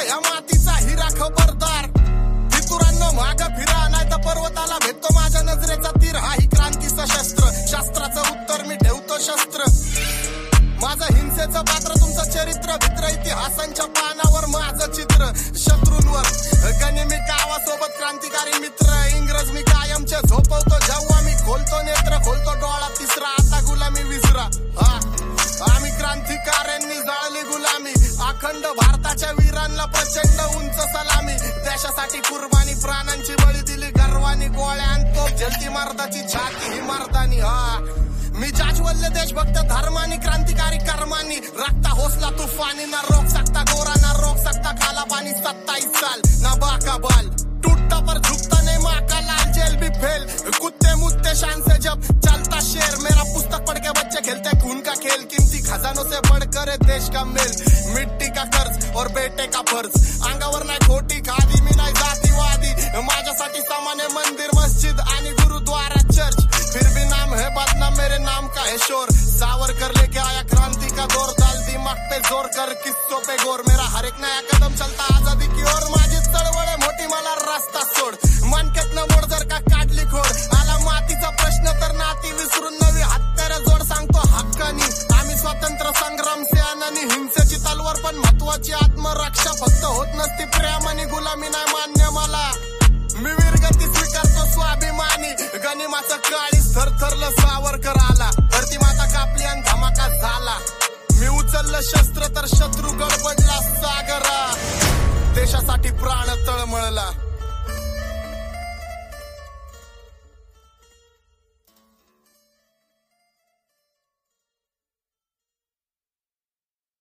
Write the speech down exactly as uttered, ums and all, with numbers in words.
या मातीचा हिरा खबरदार. फितुरांनो माग फिरा नाही तर पर्वताला भेटतो माझ्या नजरेचा तीर. हा ही क्रांतीचं शस्त्र, शास्त्राचं उत्तर मी ठेवतो शस्त्र. माझं हिंसेचं पात्र तुमचं चरित्र, भित्र इतिहासांच्या पानावर माझं चित्र. शत्रूंवर गनिमी कावासोबत क्रांतिकारी मित्र. इंग्रज मी कायमचे झोपवतो जेव्हा मी खोलतो नेत्र. खोलतो डोळा तिसरा, आता गुलामी विसरा. हा आम्ही क्रांतिकाऱ्यांनी जाळली गुलामी. अखंड भारताच्या वीरांना प्रचंड उंच सलामी. देशासाठी कुर्बानी प्राणांची बळी दिली. गर्वानी गोळ्या आणतो जलती मारदाची छाती ही मारदानी. हा मी जाज्वल्य देशभक्त धर्मानी, क्रांतिकारी कर्मानी. रक्ता हौसला तूफानी, ना रोक सकता गोरा ना रोक सकता काला पानी. सत्ताईस साल ना बाका बाल, टूटता पर झुकता नहीं माँ का लाल. जेल भी फेल, कुत्ते मुत्ते शान से जब चलता शेर. मेरा पुस्तक पढ़ के बच्चे खेलते खून का खेल. कीमती खजानों से बढ़कर है देश का मेल. मिट्टी का कर्ज और बेटे का फर्ज. अंगावर नाही खोटी खादी, मी नाही जातीवादी. माझ्यासाठी सामान्य मंदिर मस्जिद आणि गुरुद्वारा चर्च. फिर भी नाम है बदनाम, मेरे नाम का है शोर. सावरकर लेके आया क्रांति का दौर. डाल दिमाग पे जोर कर किस्सों पे गौर. मेरा हर एक नया कदम चलता आजादी की ओर. माझी चळवळ मोठी मला रस्ता सोड. मनकेत न मोड जर का काढली खोड. आला मातीचा प्रश्न तर नाती विसरून नवी हत्यार जोड. सांगतो हक्कानी आम्ही स्वातंत्र्य संग्राम से अनानी. हिंसेची तलवार पण महत्वाची आत्मरक्षा. फक्त होत नसती प्रेमानी, गुलामी नाही मान्य मला. मी वीरगती स्वीकारतो स्वाभिमानी. गनिमाचं काळीस थरथरलं सावरकर आला. धरती माता कापली आणि धमाका झाला. मी उचललं शस्त्र तर शत्रू गडबडला सागरा. देशासाठी प्राण